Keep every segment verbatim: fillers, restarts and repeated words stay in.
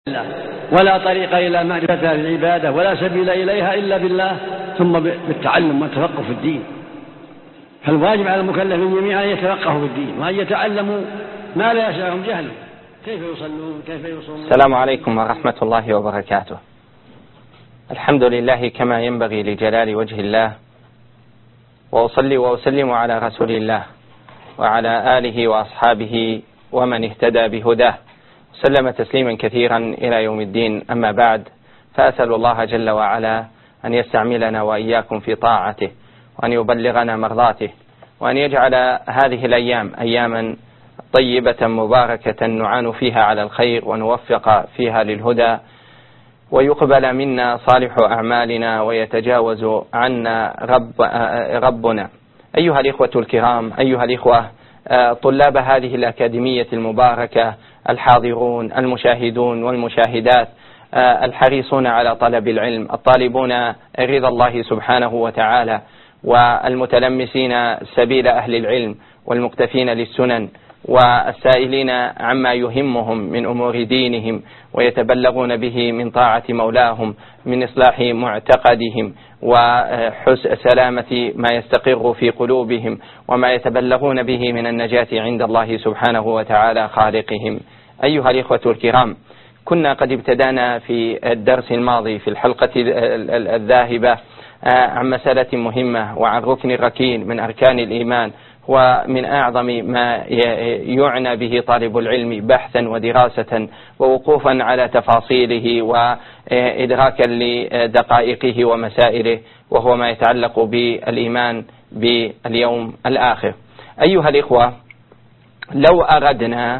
ولا طريق إلى معرفة العبادة ولا سبيل إليها إلا بالله، ثم بالتعلم والتفقه في الدين. فالواجب على المكلفين جميعا أن يتفقهوا في الدين وأن يتعلموا ما لا يسعهم جهله، كيف يصلون كيف يصومون. السلام عليكم ورحمة الله وبركاته. الحمد لله كما ينبغي لجلال وجه الله، وأصلي وأسلم على رسول الله وعلى آله وأصحابه ومن اهتدى بهداه سلم تسليما كثيرا إلى يوم الدين. أما بعد، فأسأل الله جل وعلا أن يستعملنا وإياكم في طاعته، وأن يبلغنا مرضاته، وأن يجعل هذه الأيام أياما طيبة مباركة نعان فيها على الخير ونوفق فيها للهدى، ويقبل منا صالح أعمالنا ويتجاوز عنا رب ربنا. أيها الإخوة الكرام، أيها الإخوة طلاب هذه الأكاديمية المباركة، الحاضرون المشاهدون والمشاهدات، الحريصون على طلب العلم، الطالبون رضا الله سبحانه وتعالى، والمتلمسين سبيل أهل العلم، والمقتفين للسنن، والسائلين عما يهمهم من أمور دينهم ويتبلغون به من طاعة مولاهم، من إصلاح معتقدهم وسلامة ما يستقر في قلوبهم، وما يتبلغون به من النجاة عند الله سبحانه وتعالى خالقهم. أيها الإخوة الكرام، كنا قد ابتدأنا في الدرس الماضي في الحلقة الذاهبة عن مسألة مهمة وعن ركن ركين من أركان الإيمان، ومن أعظم ما يعنى به طالب العلم بحثا ودراسة ووقوفا على تفاصيله وإدراكا لدقائقه ومسائله، وهو ما يتعلق بالإيمان باليوم الآخر. أيها الإخوة، لو أردنا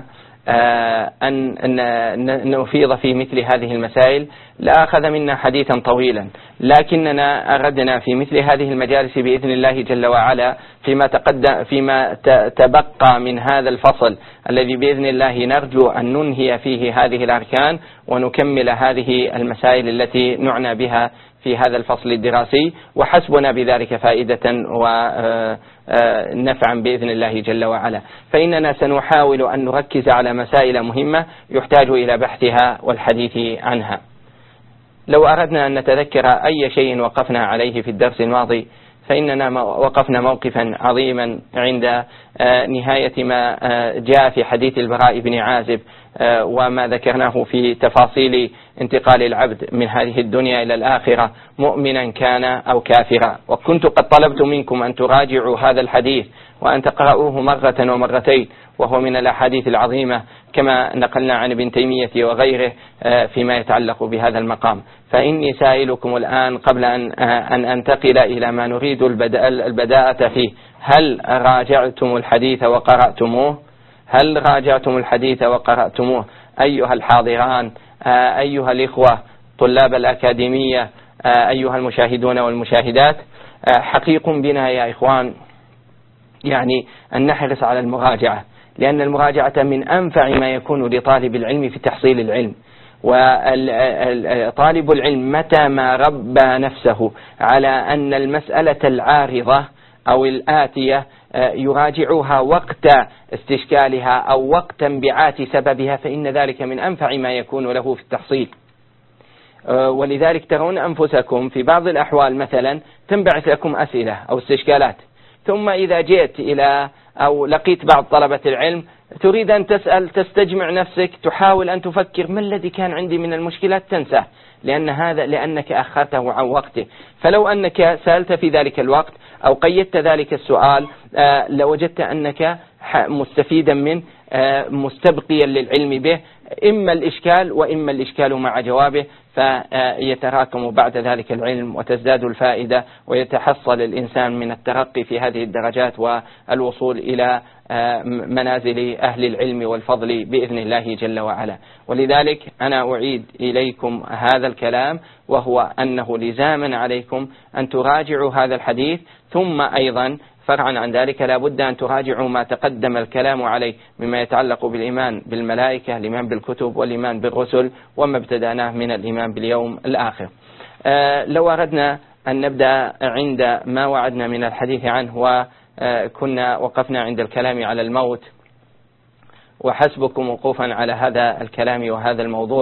أن نفيض في مثل هذه المسائل لأخذ منا حديثا طويلا، لكننا أردنا في مثل هذه المجالس بإذن الله جل وعلا فيما تقدم فيما تبقى من هذا الفصل الذي بإذن الله نرجو أن ننهي فيه هذه الأركان ونكمل هذه المسائل التي نعنى بها في هذا الفصل الدراسي، وحسبنا بذلك فائدة ونفعا بإذن الله جل وعلا. فإننا سنحاول أن نركز على مسائل مهمة يحتاج إلى بحثها والحديث عنها. لو أردنا أن نتذكر أي شيء وقفنا عليه في الدرس الماضي، فإننا وقفنا موقفا عظيما عند نهاية ما جاء في حديث البراء بن عازب، وما ذكرناه في تفاصيل انتقال العبد من هذه الدنيا إلى الآخرة مؤمنا كان أو كافرا. وكنت قد طلبت منكم أن تراجعوا هذا الحديث وأن تقرأوه مرة ومرتين، وهو من الأحاديث العظيمة كما نقلنا عن ابن تيمية وغيره فيما يتعلق بهذا المقام. فإني سائلكم الآن قبل أن أن أنتقل إلى ما نريد البداءة فيه، هل راجعتم الحديث وقرأتموه؟ هل راجعتم الحديث وقرأتموه أيها الحاضران، أيها الإخوة طلاب الأكاديمية، أيها المشاهدون والمشاهدات؟ حقيق بنا يا إخوان يعني أن نحرص على المراجعة، لأن المراجعة من أنفع ما يكون لطالب العلم في تحصيل العلم. وطالب العلم متى ما ربى نفسه على أن المسألة العارضة أو الآتية يراجعها وقت استشكالها أو وقت انبعاث سببها، فإن ذلك من أنفع ما يكون له في التحصيل. ولذلك ترون أنفسكم في بعض الأحوال مثلا تنبعث لكم أسئلة أو استشكالات، ثم إذا جئت إلى أو لقيت بعض طلبة العلم تريد أن تسأل، تستجمع نفسك، تحاول أن تفكر ما الذي كان عندي من المشكلات، تنساه، لأن هذا لأنك أخرته عن وقته. فلو أنك سألت في ذلك الوقت أو قيدت ذلك السؤال لوجدت أنك مستفيدا منه، مستبقيا للعلم به، إما الإشكال وإما الإشكال مع جوابه، فيتراكم بعد ذلك العلم وتزداد الفائدة ويتحصل الإنسان من الترقي في هذه الدرجات والوصول إلى منازل أهل العلم والفضل بإذن الله جل وعلا. ولذلك أنا أعيد إليكم هذا الكلام، وهو أنه لزاما عليكم أن تراجعوا هذا الحديث، ثم أيضا فرعا عن ذلك لا بد أن تراجعوا ما تقدم الكلام عليه مما يتعلق بالإيمان بالملائكة، الإيمان بالكتب والإيمان بالرسل، وما ابتدأناه من الإيمان باليوم الآخر. آه لو أردنا أن نبدأ عند ما وعدنا من الحديث عنه، وكنا وقفنا عند الكلام على الموت، وحسبكم وقوفا على هذا الكلام وهذا الموضوع،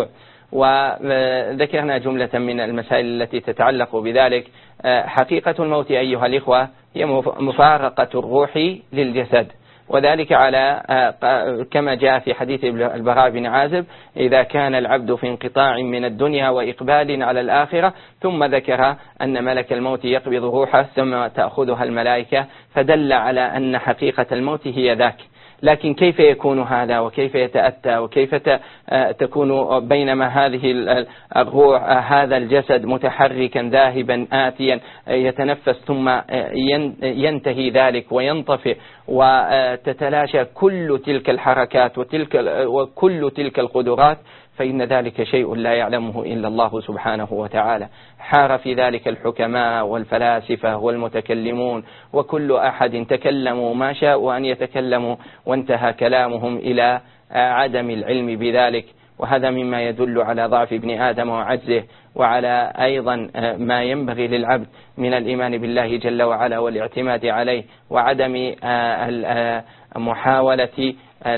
وذكرنا جملة من المسائل التي تتعلق بذلك. حقيقة الموت أيها الإخوة هي مفارقة الروح للجسد، وذلك على كما جاء في حديث البراء بن عازب: إذا كان العبد في انقطاع من الدنيا وإقبال على الآخرة، ثم ذكر أن ملك الموت يقبض روحه ثم تأخذها الملائكة، فدل على أن حقيقة الموت هي ذاك. لكن كيف يكون هذا وكيف يتأتى وكيف تكون بينما هذه الروح هذا الجسد متحركا ذاهبا آتيا يتنفس ثم ينتهي ذلك وينطفئ وتتلاشى كل تلك الحركات وتلك وكل تلك القدرات، فإن ذلك شيء لا يعلمه إلا الله سبحانه وتعالى. حار في ذلك الحكماء والفلاسفة والمتكلمون وكل أحد تكلموا ما شاءوا أن يتكلموا، وانتهى كلامهم إلى عدم العلم بذلك. وهذا مما يدل على ضعف ابن آدم وعجزه، وعلى أيضا ما ينبغي للعبد من الإيمان بالله جل وعلا والاعتماد عليه، وعدم محاولة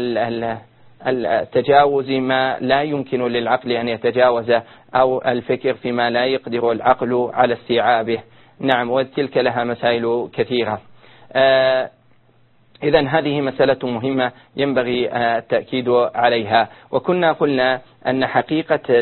التجاوز ما لا يمكن للعقل أن يتجاوزه، أو الفكر فيما لا يقدر العقل على استيعابه. نعم، وتلك لها مسائل كثيرة. إذن هذه مسألة مهمة ينبغي التأكيد عليها. وكنا قلنا أن حقيقة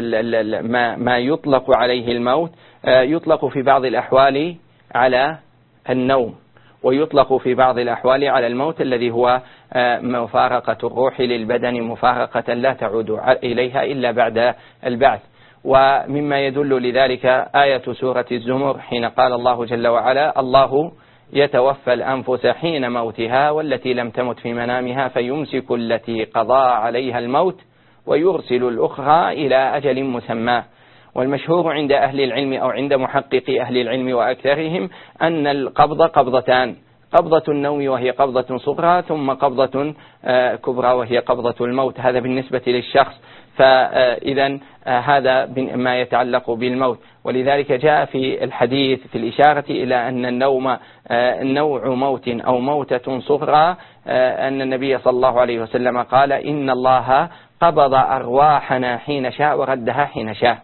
ما يطلق عليه الموت يطلق في بعض الأحوال على النوم، ويطلق في بعض الأحوال على الموت الذي هو مفارقة الروح للبدن مفارقة لا تعود إليها إلا بعد البعث. ومما يدل لذلك آية سورة الزمر حين قال الله جل وعلا: الله يتوفى الأنفس حين موتها والتي لم تمت في منامها فيمسك التي قضى عليها الموت ويرسل الأخرى إلى أجل مسمى. والمشهور عند أهل العلم أو عند محققي أهل العلم وأكثرهم أن القبض قبضتان: قبضة النوم وهي قبضة صغرى، ثم قبضة كبرى وهي قبضة الموت. هذا بالنسبة للشخص. فإذا هذا ما يتعلق بالموت. ولذلك جاء في الحديث في الإشارة إلى أن النوم نوع موت أو موتة صغرى، أن النبي صلى الله عليه وسلم قال: إن الله قبض أرواحنا حين شاء وردها حين شاء.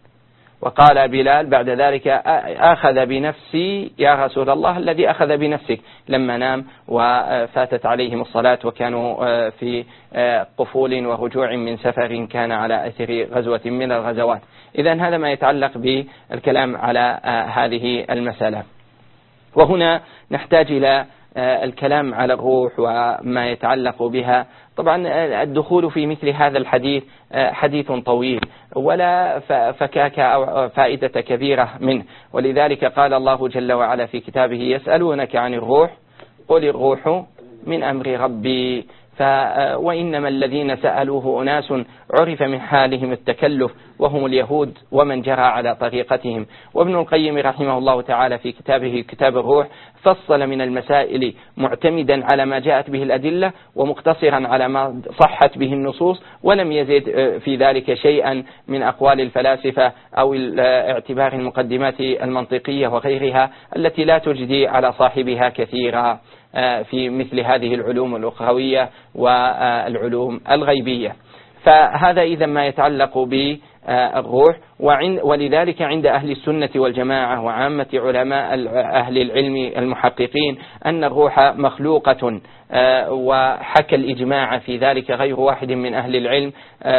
وقال بلال بعد ذلك: أخذ بنفسي يا رسول الله الذي أخذ بنفسك، لما نام وفاتت عليهم الصلاة وكانوا في قفول ورجوع من سفر كان على أثر غزوة من الغزوات. إذن هذا ما يتعلق بالكلام على هذه المسألة. وهنا نحتاج إلى الكلام على الروح وما يتعلق بها. طبعا الدخول في مثل هذا الحديث حديث طويل ولا فكاك أو فائدة كبيرة منه. ولذلك قال الله جل وعلا في كتابه: يسألونك عن الروح قل الروح من أمر ربي. وإنما الذين سألوه أناس عرف من حالهم التكلف وهم اليهود ومن جرى على طريقتهم. وابن القيم رحمه الله تعالى في كتابه كتاب الروح فصل من المسائل معتمدا على ما جاءت به الأدلة ومقتصرا على ما صحت به النصوص، ولم يزد في ذلك شيئا من أقوال الفلاسفة أو اعتبار المقدمات المنطقية وغيرها التي لا تجدي على صاحبها كثيرا في مثل هذه العلوم الأخروية والعلوم الغيبية. فهذا إذا ما يتعلق بالروح. ولذلك عند أهل السنة والجماعة وعامة علماء أهل العلم المحققين أن الروح مخلوقة، وحكى الإجماع في ذلك غير واحد من أهل العلم،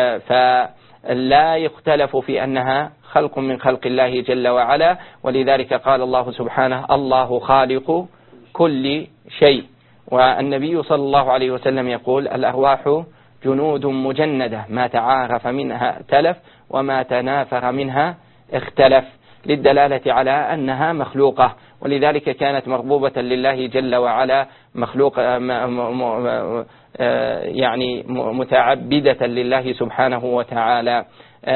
فلا يختلف في أنها خلق من خلق الله جل وعلا. ولذلك قال الله سبحانه: الله خالق كل شيء. والنبي صلى الله عليه وسلم يقول: الأرواح جنود مجندة ما تعارف منها ائتلف وما تنافر منها اختلف، للدلالة على أنها مخلوقة. ولذلك كانت مربوبة لله جل وعلا، مخلوق يعني متعبدة لله سبحانه وتعالى.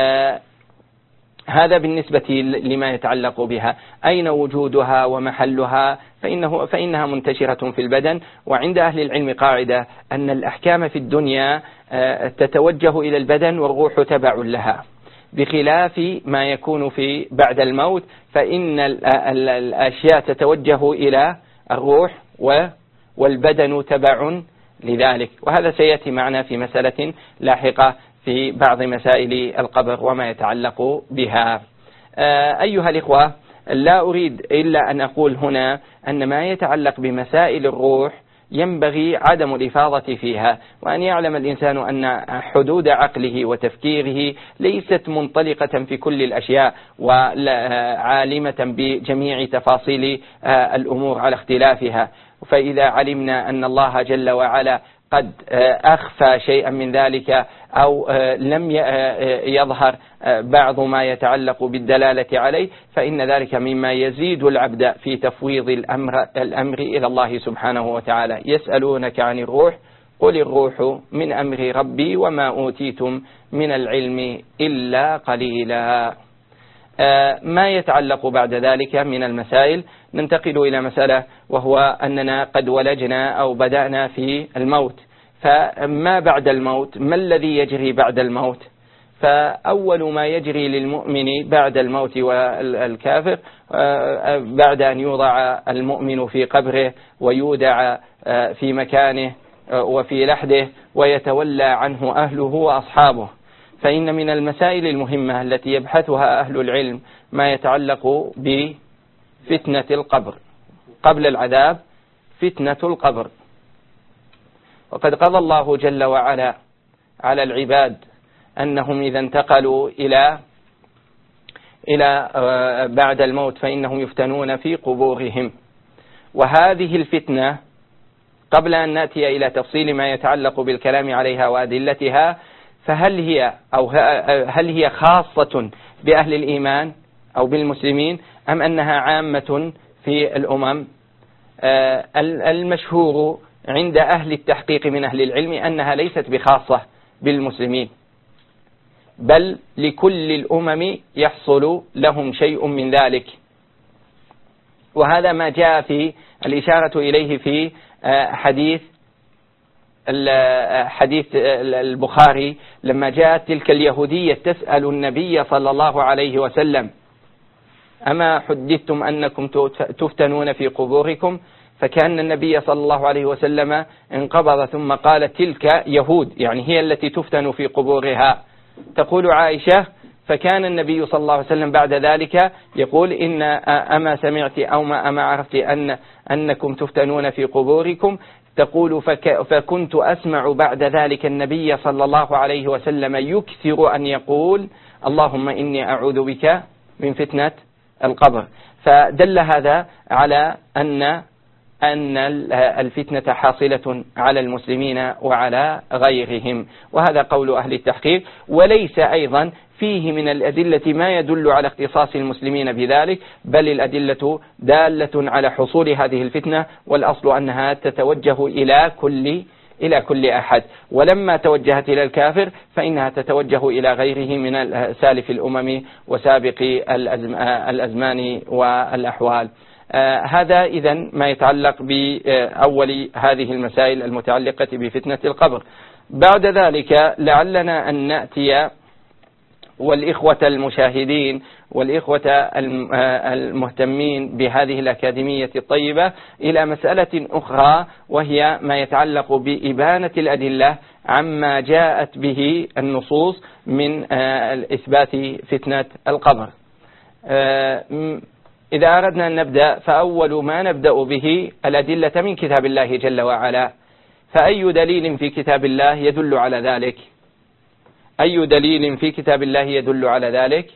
هذا بالنسبة لما يتعلق بها. أين وجودها ومحلها؟ فإنه فإنها منتشرة في البدن. وعند أهل العلم قاعدة أن الأحكام في الدنيا تتوجه إلى البدن والروح تبع لها، بخلاف ما يكون في بعد الموت فإن الأشياء تتوجه إلى الروح والبدن تبع لذلك. وهذا سيأتي معنا في مسألة لاحقة في بعض مسائل القبر وما يتعلق بها. أيها الإخوة، لا أريد إلا أن أقول هنا أن ما يتعلق بمسائل الروح ينبغي عدم الإفاضة فيها، وأن يعلم الإنسان أن حدود عقله وتفكيره ليست منطلقة في كل الأشياء وعالمة بجميع تفاصيل الأمور على اختلافها. فإذا علمنا أن الله جل وعلا قد أخفى شيئا من ذلك أو لم يظهر بعض ما يتعلق بالدلالة عليه، فإن ذلك مما يزيد العبد في تفويض الأمر, الأمر إلى الله سبحانه وتعالى. يسألونك عن الروح قل الروح من أمر ربي وما أوتيتم من العلم إلا قليلا. ما يتعلق بعد ذلك من المسائل، ننتقل إلى مسألة، وهو أننا قد ولجنا أو بدأنا في الموت. فما بعد الموت؟ ما الذي يجري بعد الموت؟ فأول ما يجري للمؤمن بعد الموت والكافر بعد أن يوضع المؤمن في قبره ويودع في مكانه وفي لحده ويتولى عنه أهله وأصحابه، فإن من المسائل المهمة التي يبحثها أهل العلم ما يتعلق بفتنة القبر قبل العذاب، فتنة القبر. وقد قضى الله جل وعلا على العباد أنهم إذا انتقلوا إلى إلى بعد الموت فإنهم يفتنون في قبورهم. وهذه الفتنة قبل أن نأتي إلى تفصيل ما يتعلق بالكلام عليها وأدلتها، فهل هي أو هل هي خاصة بأهل الإيمان أو بالمسلمين أم أنها عامة في الأمم؟ المشهور عند أهل التحقيق من أهل العلم أنها ليست بخاصة بالمسلمين، بل لكل الأمم يحصل لهم شيء من ذلك. وهذا ما جاء في الإشارة إليه في حديث حديث البخاري لما جاءت تلك اليهودية تسأل النبي صلى الله عليه وسلم: أما حدثتم أنكم تفتنون في قبوركم؟ فكان النبي صلى الله عليه وسلم انقبض ثم قال: تلك يهود، يعني هي التي تفتن في قبورها. تقول عائشة: فكان النبي صلى الله عليه وسلم بعد ذلك يقول: إن أما سمعت أو ما أما عرفت أن أنكم تفتنون في قبوركم؟ تقول: فك فكنت أسمع بعد ذلك النبي صلى الله عليه وسلم يكثر أن يقول: اللهم إني أعوذ بك من فتنة القبر. فدل هذا على أن أن الفتنة حاصلة على المسلمين وعلى غيرهم، وهذا قول أهل التحقيق. وليس أيضا فيه من الأدلة ما يدل على اختصاص المسلمين بذلك، بل الأدلة دالة على حصول هذه الفتنة، والأصل أنها تتوجه إلى كل إلى كل أحد، ولما توجهت إلى الكافر فإنها تتوجه إلى غيره من سالف الأمم وسابق الأزمان والأحوال. آه هذا إذن ما يتعلق بأول هذه المسائل المتعلقة بفتنة القبر. بعد ذلك لعلنا أن نأتي والإخوة المشاهدين والإخوة المهتمين بهذه الأكاديمية الطيبة إلى مسألة أخرى، وهي ما يتعلق بإبانة الأدلة عما جاءت به النصوص من إثبات فتنة القبر. إذا أردنا أن نبدأ فأول ما نبدأ به الأدلة من كتاب الله جل وعلا. فأي دليل في كتاب الله يدل على ذلك؟ أي دليل في كتاب الله يدل على ذلك؟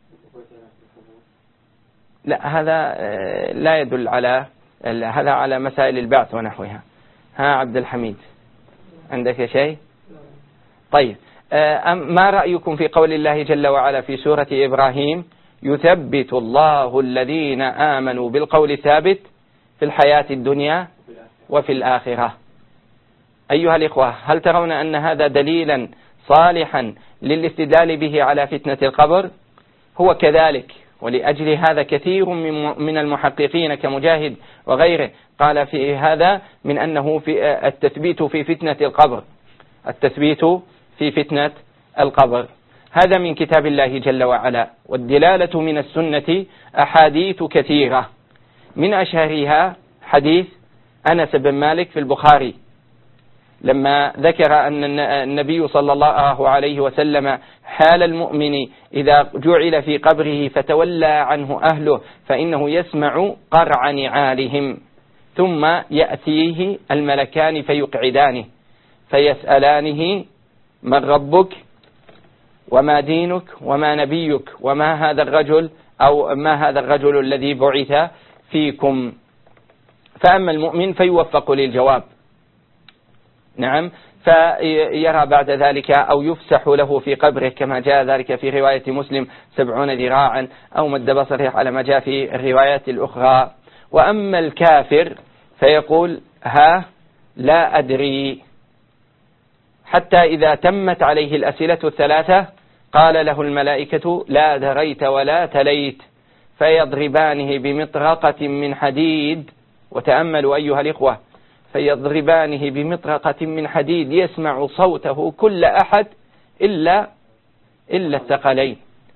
لا، هذا لا يدل على هذا على مسائل البعث ونحوها. ها عبد الحميد، عندك شيء؟ طيب، ما رأيكم في قول الله جل وعلا في سورة إبراهيم: يثبت الله الذين آمنوا بالقول الثابت في الحياة الدنيا وفي الآخرة؟ أيها الإخوة، هل ترون أن هذا دليلا صالحا للاستدلال به على فتنة القبر؟ هو كذلك، ولأجل هذا كثير من المحققين كمجاهد وغيره قال في هذا من أنه في التثبيت في فتنة القبر التثبيت في فتنة القبر هذا من كتاب الله جل وعلا. والدلالة من السنة أحاديث كثيرة، من أشهرها حديث أنس بن مالك في البخاري لما ذكر أن النبي صلى الله عليه وسلم حال المؤمن إذا جعل في قبره فتولى عنه أهله فإنه يسمع قرع نعالهم، ثم يأتيه الملكان فيقعدانه فيسألانه: من ربك وما دينك وما نبيك وما هذا الرجل أو ما هذا الرجل الذي بعث فيكم؟ فأما المؤمن فيوفق للجواب، نعم، فيرى بعد ذلك أو يفسح له في قبره كما جاء ذلك في رواية مسلم سبعون ذراعا أو مد بصره على ما جاء في الروايات الأخرى. وأما الكافر فيقول: ها لا أدري، حتى إذا تمت عليه الأسئلة الثلاثة قال له الملائكة: لا دريت ولا تليت، فيضربانه بمطرقة من حديد. وتأملوا أيها الإخوة، فيضربانه بمطرقة من حديد يسمع صوته كل أحد إلا إلا الثقلين.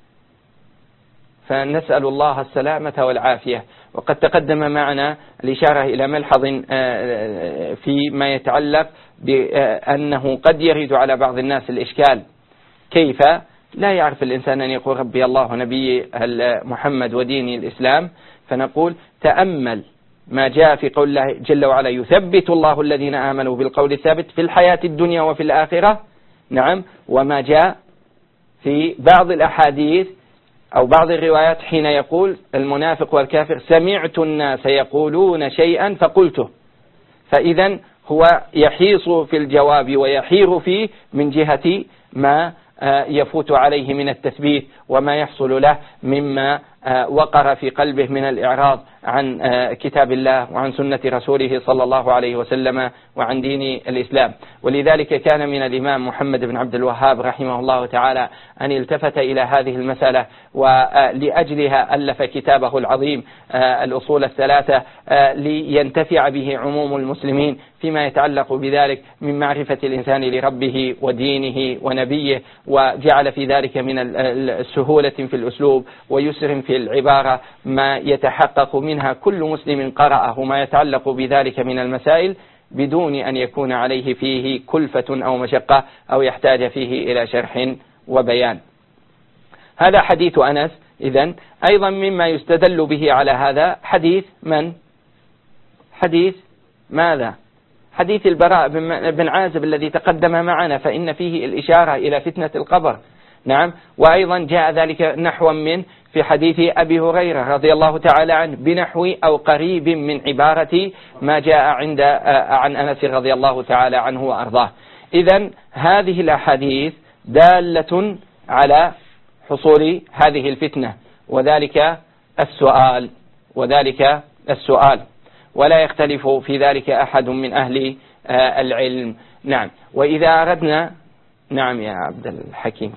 فنسأل الله السلامة والعافية. وقد تقدم معنا الإشارة إلى ملحظ فيما يتعلق بأنه قد يرد على بعض الناس الإشكال: كيف لا يعرف الإنسان أن يقول ربي الله ونبي محمد ودين الإسلام؟ فنقول: تأمل ما جاء في قول الله جل وعلا: يثبت الله الذين آمنوا بالقول الثابت في الحياة الدنيا وفي الآخرة، نعم، وما جاء في بعض الأحاديث أو بعض الروايات حين يقول المنافق والكافر: سمعت الناس يقولون شيئا فقلته. فإذا هو يحيص في الجواب ويحير فيه من جهة ما يفوت عليه من التثبيت وما يحصل له مما وقر في قلبه من الإعراض عن كتاب الله وعن سنة رسوله صلى الله عليه وسلم وعن دين الإسلام. ولذلك كان من الإمام محمد بن عبد الوهاب رحمه الله تعالى أن التفت إلى هذه المسألة، ولأجلها ألف كتابه العظيم الأصول الثلاثة لينتفع به عموم المسلمين فيما يتعلق بذلك من معرفة الإنسان لربه ودينه ونبيه، وجعل في ذلك من السهولة في الأسلوب ويسر في العبارة ما يتحقق منها كل مسلم قرأه ما يتعلق بذلك من المسائل بدون أن يكون عليه فيه كلفة أو مشقة أو يحتاج فيه إلى شرح وبيان. هذا حديث أنس. إذن أيضا مما يستدل به على هذا حديث من؟ حديث ماذا؟ حديث البراء بن عازب الذي تقدم معنا، فإن فيه الإشارة إلى فتنة القبر، نعم. وأيضا جاء ذلك نحو من في حديث أبي هريرة رضي الله تعالى عنه بنحو أو قريب من عبارة ما جاء عند عن أنس رضي الله تعالى عنه وأرضاه. إذن هذه الأحاديث دالة على حصول هذه الفتنة، وذلك السؤال وذلك السؤال ولا يختلف في ذلك أحد من أهل العلم، نعم. وإذا أردنا، نعم يا عبد الحكيم.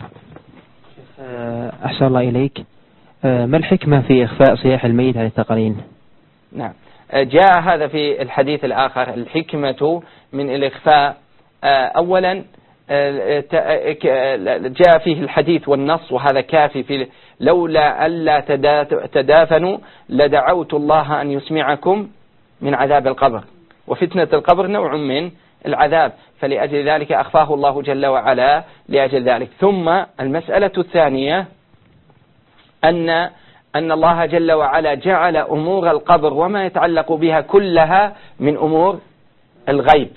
أحسن الله إليك، ما الحكمة في إخفاء صياح الميت عن الثقلين؟ نعم، جاء هذا في الحديث الآخر. الحكمة من الإخفاء أولا جاء فيه الحديث والنص، وهذا كافي في لولا ألا تدافنوا لدعوت الله أن يسمعكم من عذاب القبر، وفتنة القبر نوع من العذاب، فلأجل ذلك أخفاه الله جل وعلا لأجل ذلك. ثم المسألة الثانية أن أن الله جل وعلا جعل أمور القبر وما يتعلق بها كلها من أمور الغيب،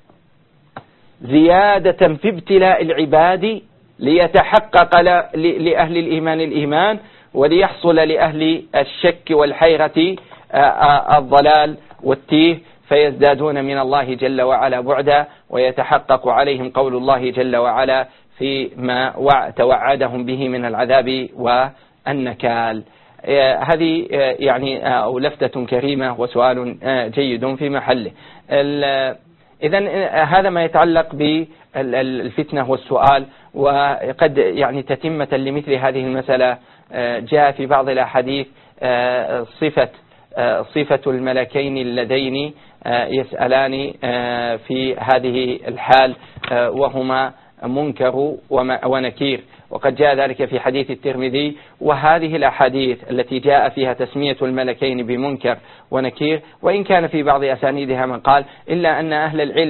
زيادة في ابتلاء العباد ليتحقق لأهل الإيمان الإيمان، وليحصل لأهل الشك والحيرة الضلال والتيه، فيزدادون من الله جل وعلا بعدا، ويتحقق عليهم قول الله جل وعلا فيما توعدهم به من العذاب والنكال. هذه يعني أو لفتة كريمة وسؤال جيد في محله. إذن هذا ما يتعلق بالفتنة والسؤال. وقد يعني تتمة لمثل هذه المسألة جاء في بعض الأحاديث صفة صفة الملكين اللذين يسألان في هذه الحال، وهما منكر ونكير، وقد جاء ذلك في حديث الترمذي. وهذه الأحاديث التي جاء فيها تسمية الملكين بمنكر ونكير، وإن كان في بعض أسانيدها من قال إلا أن أهل العلم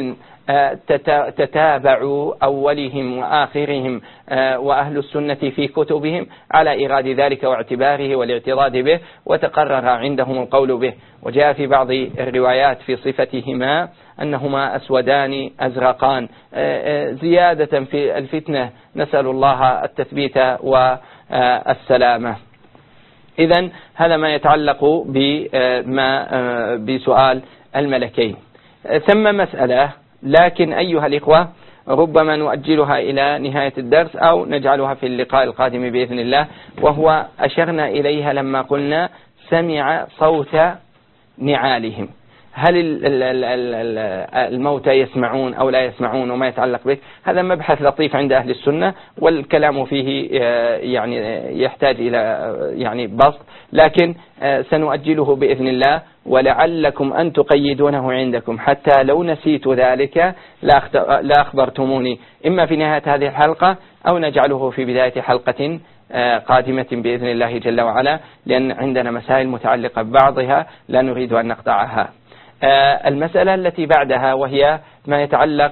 تتابع أولهم وآخرهم وأهل السنة في كتبهم على إيراد ذلك واعتباره والاعتراض به، وتقرر عندهم القول به. وجاء في بعض الروايات في صفتهما أنهما أسودان أزرقان زيادة في الفتنة، نسأل الله التثبيت والسلامة. إذن هذا ما يتعلق بما بسؤال الملكين. ثم مسألة، لكن أيها الإخوة ربما نؤجلها إلى نهاية الدرس أو نجعلها في اللقاء القادم بإذن الله، وهو أشرنا إليها لما قلنا سمع صوت نعالهم. هل الموتى يسمعون أو لا يسمعون وما يتعلق به؟ هذا مبحث لطيف عند أهل السنة، والكلام فيه يعني يحتاج إلى يعني بسط، لكن سنؤجله بإذن الله، ولعلكم أن تقيدونه عندكم حتى لو نسيت ذلك لا أخبرتموني، إما في نهاية هذه الحلقة أو نجعله في بداية حلقة قادمة بإذن الله جل وعلا، لأن عندنا مسائل متعلقة ببعضها لا نريد أن نقطعها. المسألة التي بعدها وهي ما يتعلق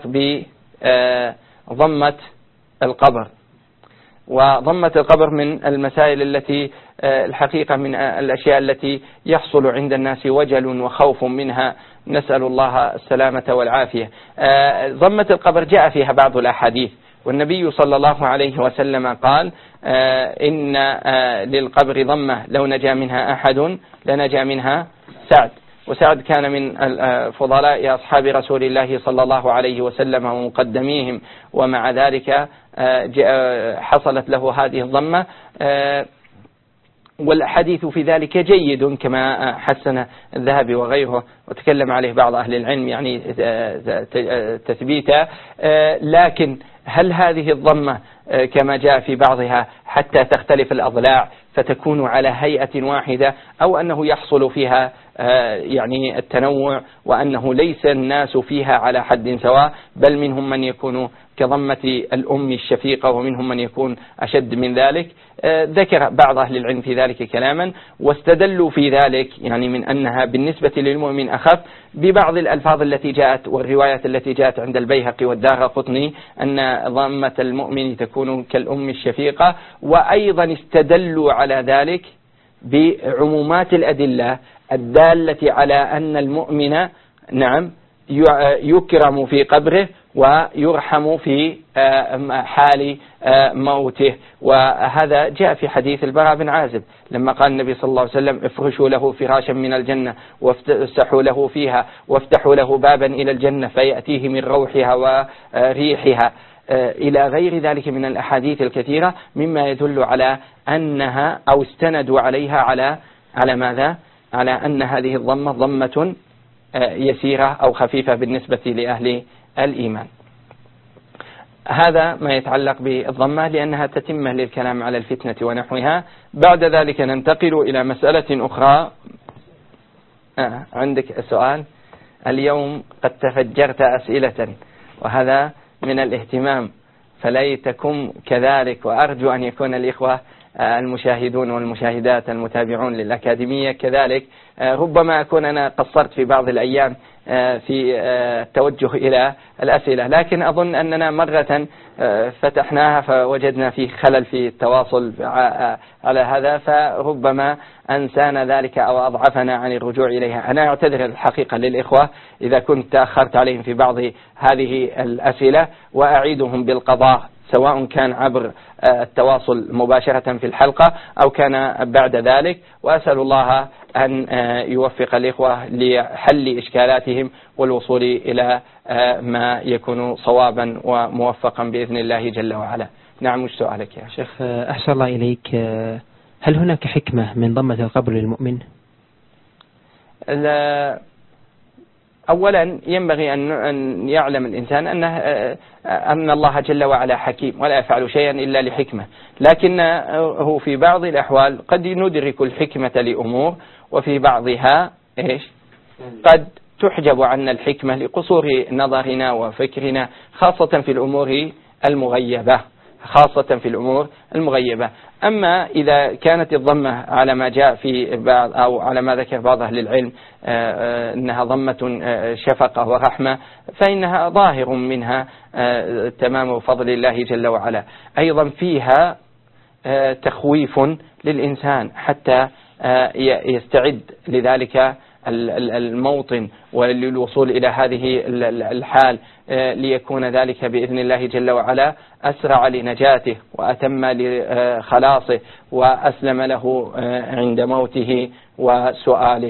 بضمة القبر. وضمة القبر من المسائل التي الحقيقة من الأشياء التي يحصل عند الناس وجل وخوف منها، نسأل الله السلامة والعافية. ضمة القبر جاء فيها بعض الأحاديث، والنبي صلى الله عليه وسلم قال إن للقبر ضمة لو نجا منها أحد لنجا منها سعد. وسعد كان من فضلاء أصحاب رسول الله صلى الله عليه وسلم ومقدميهم، ومع ذلك حصلت له هذه الضمة، والحديث في ذلك جيد كما حسن الذهبي وغيره، وتكلم عليه بعض أهل العلم يعني تثبيتا. لكن هل هذه الضمة كما جاء في بعضها حتى تختلف الأضلاع فتكون على هيئة واحدة، أو أنه يحصل فيها يعني التنوع، وأنه ليس الناس فيها على حد سواء، بل منهم من يكون كضمة الأم الشفيقة ومنهم من يكون أشد من ذلك؟ ذكر بعض أهل العلم في ذلك كلاما، واستدلوا في ذلك يعني من أنها بالنسبة للمؤمن أخف ببعض الألفاظ التي جاءت والروايات التي جاءت عند البيهقي والدارقطني أن ضمة المؤمن تكون كالأم الشفيقة. وأيضا استدلوا على ذلك بعمومات الأدلة الدالة على أن المؤمن نعم يكرم في قبره ويرحم في حال موته. وهذا جاء في حديث البراء بن عازب لما قال النبي صلى الله عليه وسلم افرشوا له فراشا من الجنة وافتحوا له فيها وافتحوا له بابا إلى الجنة فيأتيه من روحها وريحها، إلى غير ذلك من الأحاديث الكثيرة مما يدل على أنها أو استندوا عليها على على ماذا؟ على أن هذه الضمة ضمة يسيرة أو خفيفة بالنسبة لأهل الإيمان. هذا ما يتعلق بالضمة لأنها تتمة للكلام على الفتنة ونحوها. بعد ذلك ننتقل إلى مسألة أخرى. آه عندك سؤال؟ اليوم قد تفجرت أسئلة، وهذا من الاهتمام، فليتكم كذلك، وأرجو أن يكون الإخوة المشاهدون والمشاهدات المتابعون للأكاديمية كذلك. ربما أكون أنا قصرت في بعض الأيام في التوجه إلى الأسئلة، لكن أظن أننا مرة فتحناها فوجدنا فيه خلل في التواصل على هذا، فربما أنسانا ذلك أو أضعفنا عن الرجوع إليها. أنا أعتذر الحقيقة للإخوة إذا كنت تأخرت عليهم في بعض هذه الأسئلة، وأعيدهم بالقضاء سواء كان عبر التواصل مباشرة في الحلقة أو كان بعد ذلك، وأسأل الله أن يوفق الإخوة لحل إشكالاتهم والوصول إلى ما يكون صوابا وموفقا بإذن الله جل وعلا. نعم، وش سؤالك يا شيخ؟ أحسن الله إليك، هل هناك حكمة من ضمة القبر للمؤمن؟ أولا ينبغي أن يعلم الإنسان أنه أن الله جل وعلا حكيم ولا يفعل شيئا إلا لحكمة، لكنه في بعض الأحوال قد ندرك الحكمة لأمور، وفي بعضها إيش قد تحجب عنا الحكمة لقصور نظرنا وفكرنا، خاصة في الأمور المغيبة. خاصة في الأمور المغيبة. أما إذا كانت الضمة على ما جاء في بعض أو على ما ذكر بعض أهل العلم أنها ضمة شفقة ورحمة، فإنها ظاهر منها تمام فضل الله جل وعلا. أيضا فيها تخويف للإنسان حتى يستعد لذلك الموطن وللوصول إلى هذه الحال، ليكون ذلك بإذن الله جل وعلا أسرع لنجاته وأتم لخلاصه وأسلم له عند موته وسؤاله.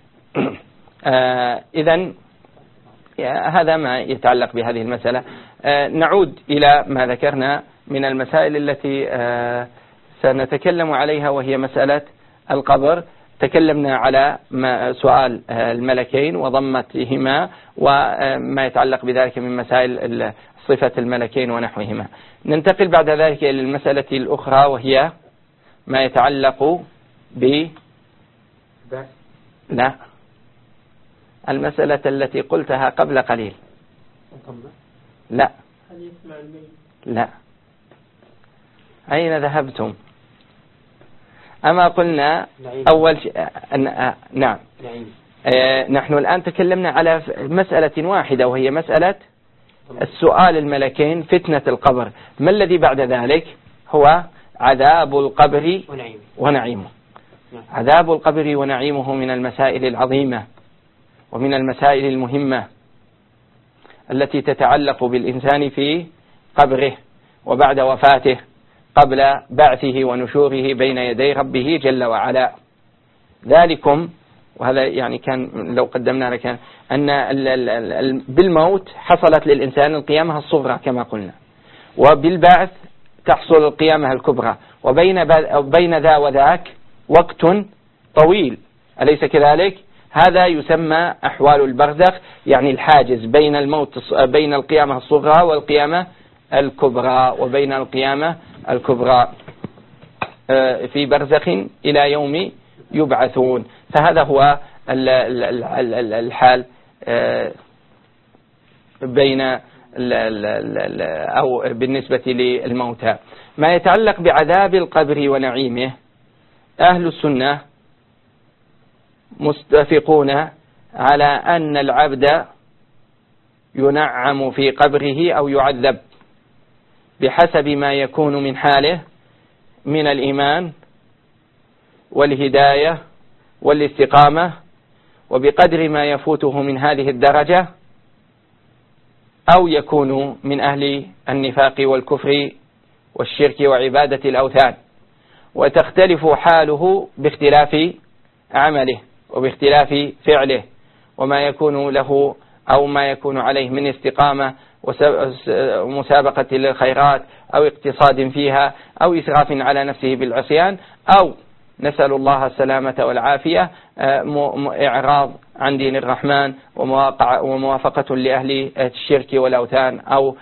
إذن هذا ما يتعلق بهذه المسألة. نعود إلى ما ذكرنا من المسائل التي سنتكلم عليها، وهي مسألة القبر. تكلمنا على سؤال الملكين وضمتهما وما يتعلق بذلك من مسائل صفة الملكين ونحوهما. ننتقل بعد ذلك إلى المسألة الأخرى، وهي ما يتعلق ب لا المسألة التي قلتها قبل قليل. لا لا أين ذهبتم؟ أما قلنا أول شيء أن نعم آه نحن الآن تكلمنا على مسألة واحدة، وهي مسألة السؤال الملكين فتنة القبر. ما الذي بعد ذلك؟ هو عذاب القبر ونعيمه. عذاب القبر ونعيمه من المسائل العظيمة ومن المسائل المهمة التي تتعلق بالإنسان في قبره وبعد وفاته قبل بعثه ونشوره بين يدي ربه جل وعلا. ذلكم، وهذا يعني كان لو قدمنا لك أن بالموت حصلت للإنسان القيامة الصغرى كما قلنا، وبالبعث تحصل القيامة الكبرى، وبين بين ذا وذاك وقت طويل، أليس كذلك؟ هذا يسمى أحوال البرزخ، يعني الحاجز بين الموت بين القيامة الصغرى والقيامة الكبرى، وبين القيامة الكبرى في برزخ إلى يوم يبعثون. فهذا هو الحال بين أو بالنسبة للموتى. ما يتعلق بعذاب القبر ونعيمه، أهل السنة متفقون على أن العبد ينعم في قبره أو يعذب بحسب ما يكون من حاله من الإيمان والهداية والاستقامة، وبقدر ما يفوته من هذه الدرجة، أو يكون من أهل النفاق والكفر والشرك وعبادة الأوثان. وتختلف حاله باختلاف عمله وباختلاف فعله، وما يكون له أو ما يكون عليه من استقامة ومسابقة للخيرات أو اقتصاد فيها أو إسراف على نفسه بالعصيان، أو نسأل الله السلامة والعافية إعراض عن دين الرحمن وموافقة لأهل الشرك والأوثان أو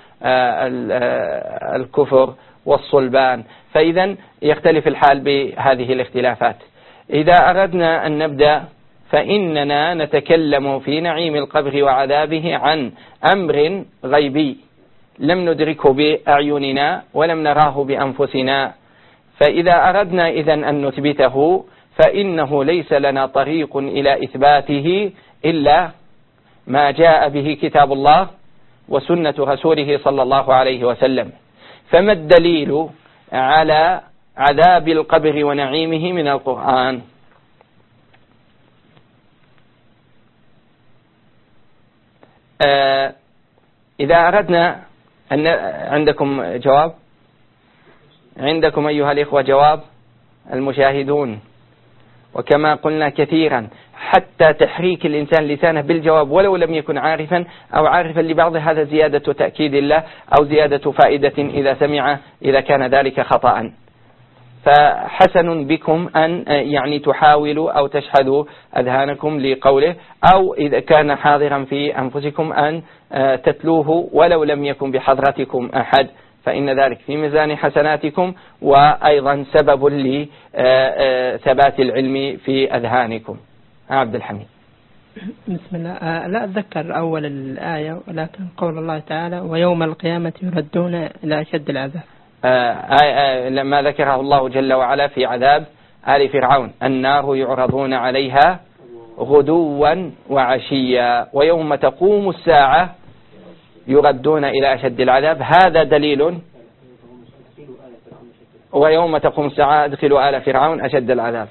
الكفر والصلبان. فإذا يختلف الحال بهذه الاختلافات. إذا أردنا أن نبدأ، فإننا نتكلم في نعيم القبر وعذابه عن أمر غيبي لم ندركه بأعيننا ولم نراه بأنفسنا. فإذا أردنا إذن أن نثبته، فإنه ليس لنا طريق إلى إثباته إلا ما جاء به كتاب الله وسنة رسوله صلى الله عليه وسلم. فما الدليل على عذاب القبر ونعيمه من القرآن؟ آه إذا أردنا أن عندكم جواب، عندكم أيها الإخوة جواب المشاهدون. وكما قلنا كثيرا، حتى تحريك الإنسان لسانه بالجواب ولو لم يكن عارفا أو عارفا لبعض، هذا زيادة تأكيد الله أو زيادة فائدة إذا سمع إذا كان ذلك خطأ. فحسن بكم أن يعني تحاولوا أو تشحذوا أذهانكم لقوله، أو إذا كان حاضرا في أنفسكم أن تتلوه ولو لم يكن بحضرتكم أحد، فإن ذلك في ميزان حسناتكم وأيضا سبب لثبات العلم في أذهانكم. عبد الحميد. بسم الله. لا أتذكر أول الآية، ولكن قول الله تعالى: ويوم القيامة يردون إلى أشد العذاب. لما ذكره الله جل وعلا في عذاب آل فرعون: النار يعرضون عليها غدوا وعشيا ويوم تقوم الساعة يردون إلى أشد العذاب. هذا دليل، ويوم تقوم الساعة ادخلوا آل فرعون أشد العذاب.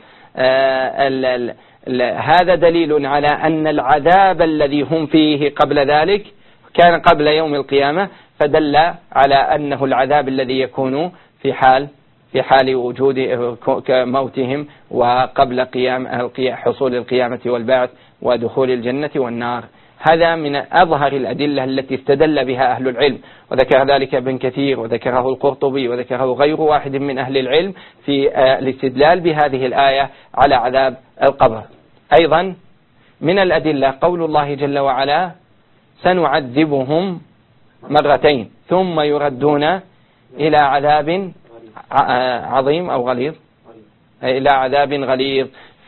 هذا دليل على أن العذاب الذي هم فيه قبل ذلك كان قبل يوم القيامة، فدل على أنه العذاب الذي يكون في حال في حال وجود موتهم وقبل قيام حصول القيامة والبعث ودخول الجنة والنار. هذا من أظهر الأدلة التي استدل بها أهل العلم، وذكر ذلك ابن كثير وذكره القرطبي وذكره غير واحد من أهل العلم في الاستدلال بهذه الآية على عذاب القبر. أيضا من الأدلة قول الله جل وعلا: سنعذبهم مرتين ثم يردون إلى عذاب عظيم أو غليظ إلى عذاب غليظ.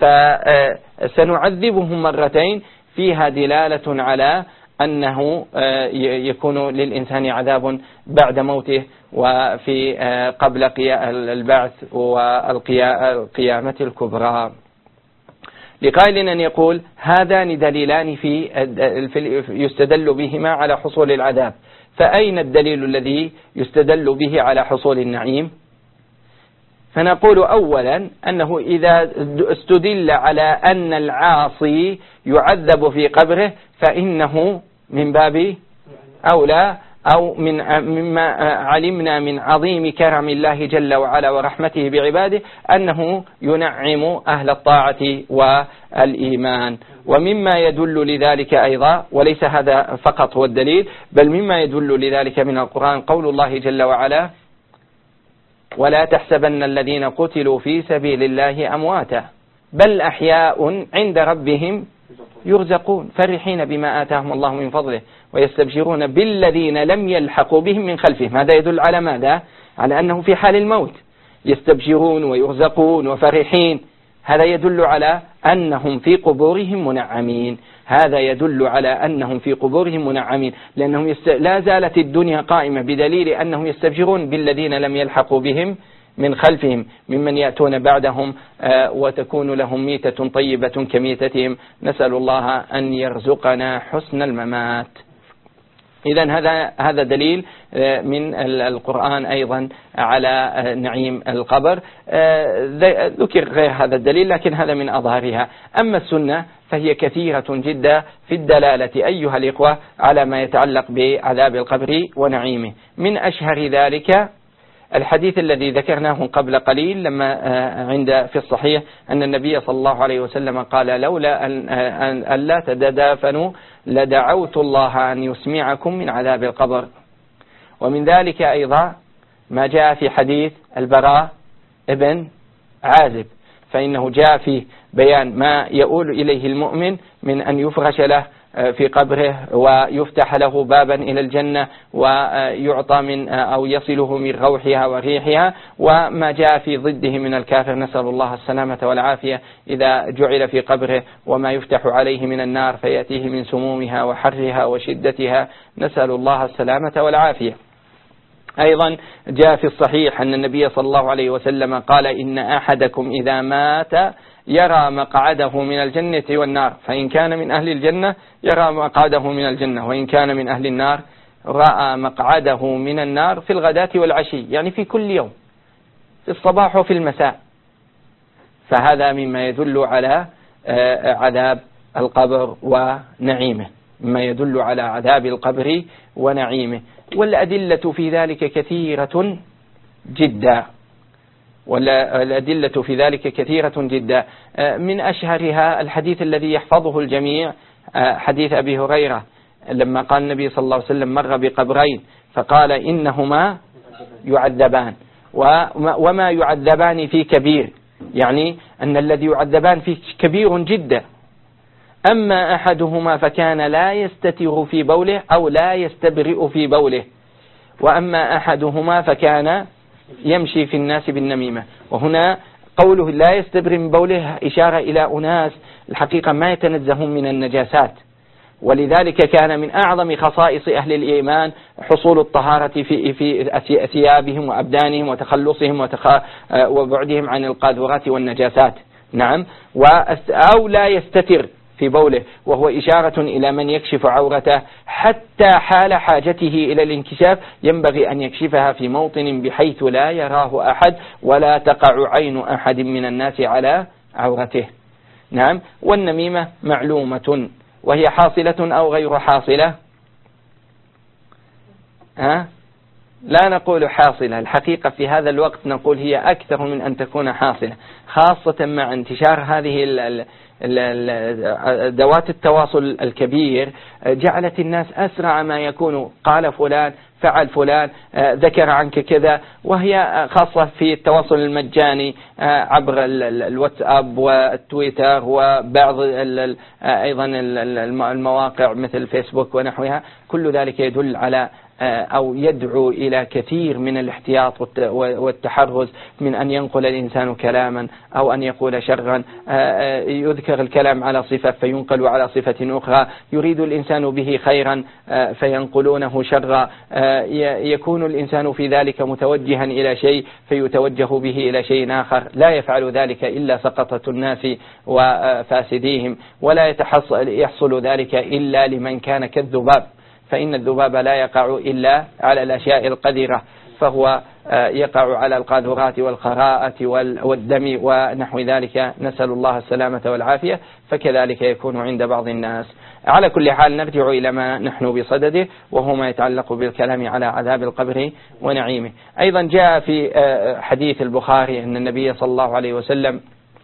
فسنعذبهم مرتين فيها دلالة على أنه يكون للإنسان عذاب بعد موته وفي قبل البعث والقيامة الكبرى. لقائل أن يقول: هذان دليلان في يستدل بهما على حصول العذاب، فأين الدليل الذي يستدل به على حصول النعيم؟ فنقول أولا أنه إذا استدل على أن العاصي يعذب في قبره فإنه من باب أولى، أو من مما علمنا من عظيم كرم الله جل وعلا ورحمته بعباده أنه ينعم أهل الطاعة والإيمان. ومما يدل لذلك أيضا، وليس هذا فقط هو الدليل، بل مما يدل لذلك من القرآن قول الله جل وعلا: ولا تحسبن الذين قتلوا في سبيل الله أمواتا بل أحياء عند ربهم يرزقون فرحين بما آتاهم الله من فضله ويستبشرون بالذين لم يلحقوا بهم من خلفهم. هذا يدل على ماذا؟ على أنه في حال الموت يستبشرون ويرزقون وفرحين. هذا يدل على أنهم في قبورهم منعمين. هذا يدل على أنهم في قبورهم منعمين لأنهم يست... لا زالت الدنيا قائمة بدليل أنهم يستبشرون بالذين لم يلحقوا بهم من خلفهم ممن يأتون بعدهم آه وتكون لهم ميتة طيبة كميتتهم. نسأل الله أن يرزقنا حسن الممات. إذن هذا هذا دليل من القرآن أيضا على نعيم القبر. ذكر غير هذا الدليل لكن هذا من أظهرها. أما السنة فهي كثيرة جدا في الدلالة أيها الإخوة على ما يتعلق بعذاب القبر ونعيمه. من أشهر ذلك الحديث الذي ذكرناه قبل قليل لما عند في الصحيح أن النبي صلى الله عليه وسلم قال: لولا أن, أن لا تتدافنوا لدعوت الله أن يسمعكم من عذاب القبر. ومن ذلك أيضا ما جاء في حديث البراء ابن عازب، فإنه جاء في بيان ما يؤول إليه المؤمن من أن يفرش له في قبره ويفتح له بابا إلى الجنة ويعطى من أو يصله من روحها وريحها، وما جاء في ضده من الكافر نسأل الله السلامة والعافية إذا جعل في قبره وما يفتح عليه من النار فيأتيه من سمومها وحرها وشدتها نسأل الله السلامة والعافية. أيضا جاء في الصحيح أن النبي صلى الله عليه وسلم قال: إن أحدكم إذا مات يرى مقعده من الجنة والنار، فإن كان من أهل الجنة يرى مقعده من الجنة، وإن كان من أهل النار رأى مقعده من النار في الغداة والعشي، يعني في كل يوم في الصباح وفي المساء. فهذا مما يدل على عذاب القبر ونعيمه، مما يدل على عذاب القبر ونعيمه. والأدلة في ذلك كثيرة جدا والأدلة في ذلك كثيرة جدا. من أشهرها الحديث الذي يحفظه الجميع، حديث أبي هريرة لما قال النبي صلى الله عليه وسلم: مر بقبرين فقال: إنهما يعذبان وما يعذبان في كبير، يعني أن الذي يعذبان فيه كبير جدا. أما أحدهما فكان لا يستتر في بوله أو لا يستبرئ في بوله، وأما أحدهما فكان يمشي في الناس بالنميمة. وهنا قوله لا يستبرئ من بوله إشارة إلى أناس الحقيقة ما يتنزهون من النجاسات، ولذلك كان من أعظم خصائص أهل الإيمان حصول الطهارة في في ثيابهم وأبدانهم وتخلصهم وبعدهم عن القاذورات والنجاسات. نعم. أو لا يستتر في بوله، وهو إشارة إلى من يكشف عورته حتى حال حاجته إلى الانكشاف ينبغي أن يكشفها في موطن بحيث لا يراه أحد ولا تقع عين أحد من الناس على عورته. نعم. والنميمة معلومة، وهي حاصلة أو غير حاصلة؟ ها؟ لا نقول حاصلة، الحقيقة في هذا الوقت نقول هي أكثر من أن تكون حاصلة، خاصة مع انتشار هذه ذوات التواصل الكبير جعلت الناس أسرع ما يكون قال فلان فعل فلان ذكر عنك كذا، وهي خاصة في التواصل المجاني عبر الواتساب والتويتر وبعض أيضا المواقع مثل فيسبوك ونحوها. كل ذلك يدل على أو يدعو إلى كثير من الاحتياط والتحرز من أن ينقل الإنسان كلاما أو أن يقول شرا، يذكر الكلام على صفة فينقل على صفة أخرى، يريد الإنسان به خيرا فينقلونه شرا، يكون الإنسان في ذلك متوجها إلى شيء فيتوجه به إلى شيء آخر. لا يفعل ذلك إلا سقطة الناس وفاسديهم، ولا يحصل ذلك إلا لمن كان كالذباب، فإن الذباب لا يقع إلا على الأشياء القذرة، فهو يقع على القاذورات والخراءة والدم ونحو ذلك، نسأل الله السلامة والعافية. فكذلك يكون عند بعض الناس. على كل حال نرجع إلى ما نحن بصدده، وهو ما يتعلق بالكلام على عذاب القبر ونعيمه. أيضا جاء في حديث البخاري أن النبي صلى الله عليه وسلم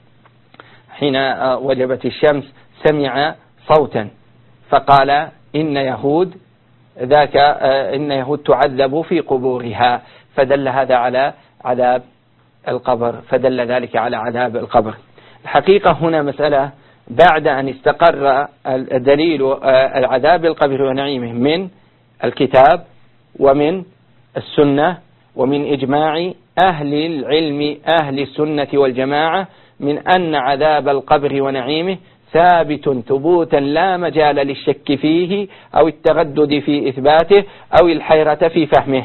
حين وجبت الشمس سمع صوتا فقال إن يهود ذاك إن يهود تعذب في قبورها، فدل هذا على عذاب القبر، فدل ذلك على عذاب القبر. الحقيقة هنا مسألة بعد أن استقر الدليل العذاب القبر ونعيمه من الكتاب ومن السنة ومن إجماع أهل العلم أهل السنة والجماعة من أن عذاب القبر ونعيمه ثابت ثبوتا لا مجال للشك فيه أو التردد في إثباته أو الحيرة في فهمه،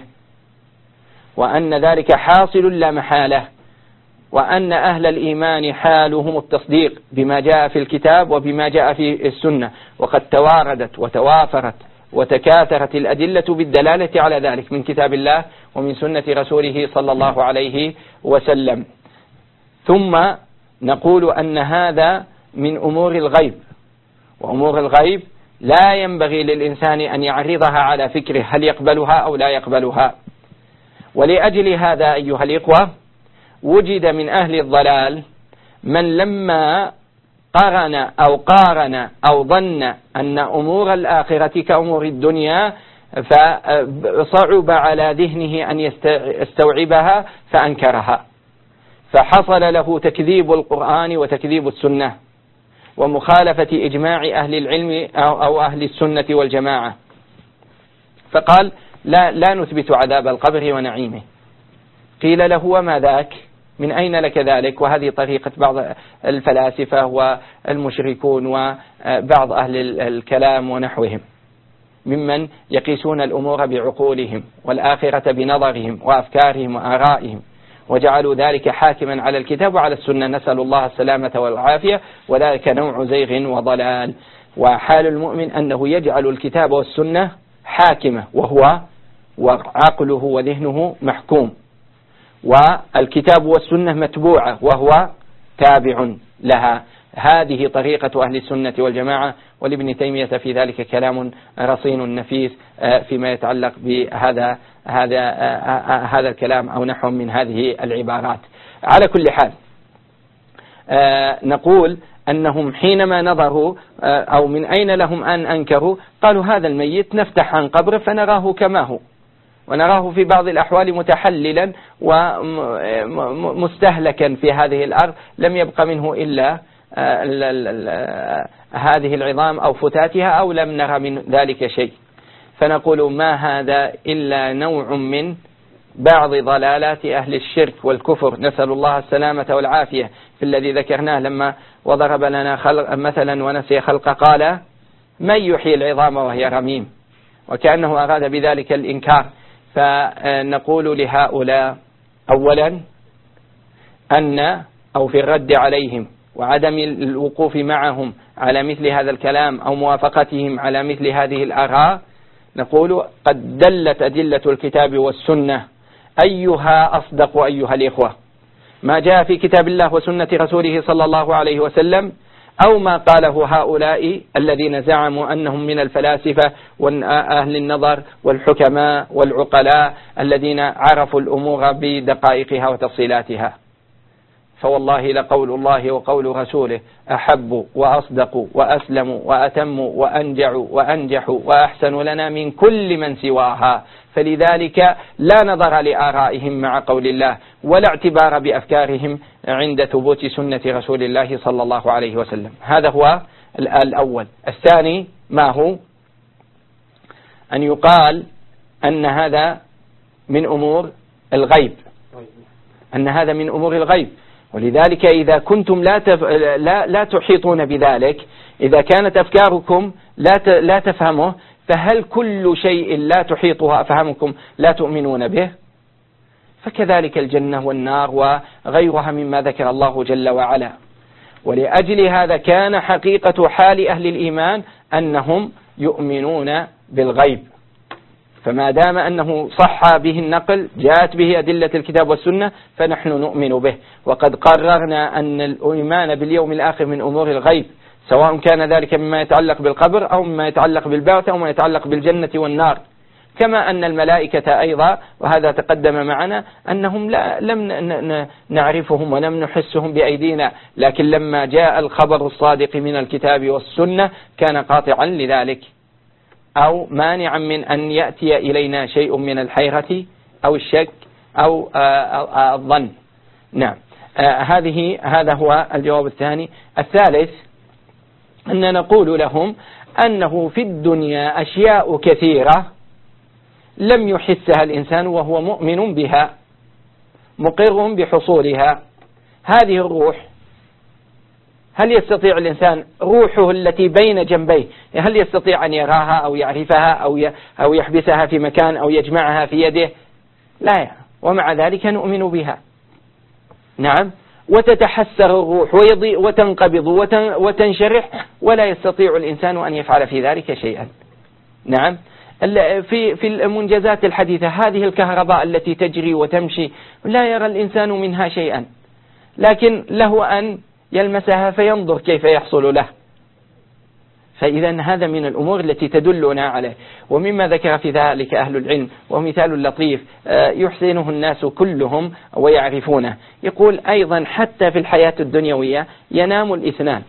وأن ذلك حاصل لا محالة، وأن أهل الإيمان حالهم التصديق بما جاء في الكتاب وبما جاء في السنة، وقد تواردت وتوافرت وتكاثرت الأدلة بالدلالة على ذلك من كتاب الله ومن سنة رسوله صلى الله عليه وسلم. ثم نقول أن هذا من أمور الغيب، وأمور الغيب لا ينبغي للإنسان أن يعرضها على فكره هل يقبلها أو لا يقبلها. ولأجل هذا أيها الإخوة وجد من أهل الضلال من لما قارن أو قارن أو ظن أن أمور الآخرة كأمور الدنيا فصعب على ذهنه أن يستوعبها فأنكرها، فحصل له تكذيب القرآن وتكذيب السنة ومخالفة إجماع أهل العلم أو أهل السنة والجماعة، فقال لا, لا نثبت عذاب القبر ونعيمه. قيل له وما ذاك؟ من أين لك ذلك؟ وهذه طريقة بعض الفلاسفة والمشركون وبعض أهل الكلام ونحوهم ممن يقيسون الأمور بعقولهم والآخرة بنظرهم وأفكارهم وآرائهم، وجعلوا ذلك حاكما على الكتاب وعلى السنة، نسأل الله السلامة والعافية، وذلك نوع زيغ وضلال. وحال المؤمن أنه يجعل الكتاب والسنة حاكمة وهو وعقله وذهنه محكوم، والكتاب والسنة متبوعة وهو تابع لها. هذه طريقة أهل السنة والجماعة، ولابن تيمية في ذلك كلام رصين نفيس فيما يتعلق بهذا هذا هذا الكلام أو نحو من هذه العبارات. على كل حال نقول أنهم حينما نظروا أو من أين لهم أن أنكروا قالوا هذا الميت نفتح عن قبره فنراه كما هو، ونراه في بعض الأحوال متحللا ومستهلكا في هذه الأرض، لم يبق منه إلا هذه العظام أو فتاتها أو لم نرى من ذلك شيء. فنقول ما هذا إلا نوع من بعض ضلالات أهل الشرك والكفر، نسأل الله السلامة والعافية. في الذي ذكرناه لما وضرب لنا خلق مثلا ونسي خلق قال من يحيي العظام وهي رميم، وكأنه أراد بذلك الإنكار. فنقول لهؤلاء أولا أن أو في الرد عليهم وعدم الوقوف معهم على مثل هذا الكلام أو موافقتهم على مثل هذه الآراء، نقول قد دلت أدلة الكتاب والسنة أيها أصدق أيها الإخوة، ما جاء في كتاب الله وسنة رسوله صلى الله عليه وسلم، أو ما قاله هؤلاء الذين زعموا أنهم من الفلاسفة وأهل النظر والحكماء والعقلاء الذين عرفوا الأمور بدقائقها وتفصيلاتها. فوالله لقول الله وقول رسوله أحب وأصدق وأسلم وأتم وأنجع وأنجح وأحسن لنا من كل من سواها، فلذلك لا نظر لآرائهم مع قول الله ولا اعتبار بأفكارهم عند ثبوت سنة رسول الله صلى الله عليه وسلم. هذا هو الأول. الثاني ما هو؟ أن يقال أن هذا من أمور الغيب، أن هذا من أمور الغيب، ولذلك إذا كنتم لا تف... لا لا تحيطون بذلك، إذا كانت أفكاركم لا ت... لا تفهمه، فهل كل شيء لا تحيطها أفهمكم لا تؤمنون به؟ فكذلك الجنة والنار وغيرها مما ذكر الله جل وعلا. ولأجل هذا كان حقيقة حال أهل الإيمان أنهم يؤمنون بالغيب، فما دام أنه صح به النقل جاءت به أدلة الكتاب والسنة فنحن نؤمن به. وقد قررنا أن الإيمان باليوم الآخر من أمور الغيب، سواء كان ذلك مما يتعلق بالقبر أو مما يتعلق بالبعث أو مما يتعلق بالجنة والنار. كما أن الملائكة أيضا، وهذا تقدم معنا، أنهم لا لم نعرفهم ولم نحسهم بأيدينا، لكن لما جاء الخبر الصادق من الكتاب والسنة كان قاطعا لذلك، أو مانعا من أن يأتي إلينا شيء من الحيرة أو الشك أو الظن. نعم، هذه هذا هو الجواب الثاني. الثالث أن نقول لهم أنه في الدنيا أشياء كثيرة لم يحسها الإنسان وهو مؤمن بها مقر بحصولها. هذه الروح، هل يستطيع الإنسان روحه التي بين جنبيه هل يستطيع أن يراها أو يعرفها أو أو يحبسها في مكان أو يجمعها في يده؟ لا يعني. ومع ذلك نؤمن بها. نعم، وتتحسر الروح ويضيء وتنقبض وتنشرح، ولا يستطيع الإنسان أن يفعل في ذلك شيئا. نعم، في في المنجزات الحديثة هذه الكهرباء التي تجري وتمشي لا يرى الإنسان منها شيئا، لكن له أن يلمسها فينظر كيف يحصل له. فإذا هذا من الأمور التي تدلنا عليه. ومما ذكر في ذلك أهل العلم ومثال لطيف يحسنه الناس كلهم ويعرفونه، يقول أيضا حتى في الحياة الدنيوية ينام الاثنان